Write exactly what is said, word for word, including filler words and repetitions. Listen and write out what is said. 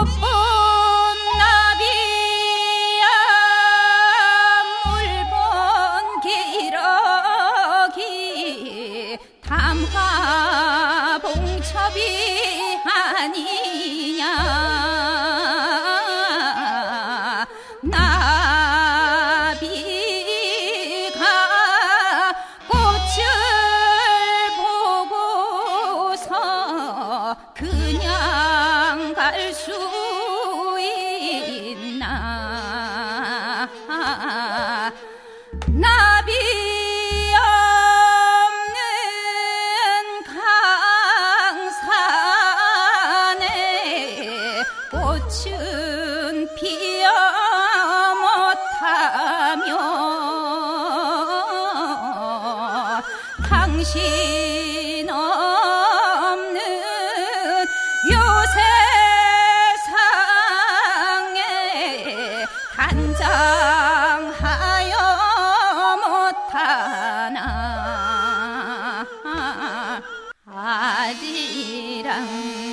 나비야 물본 기러기 담화봉첩이 아니냐. 나비가 꽃을 보고서 그냥 갈 수 있나. 나비 없는 강산에 꽃은 피어 못하며 당신 없는 요 세상에 단장하여 못하나. 아지랑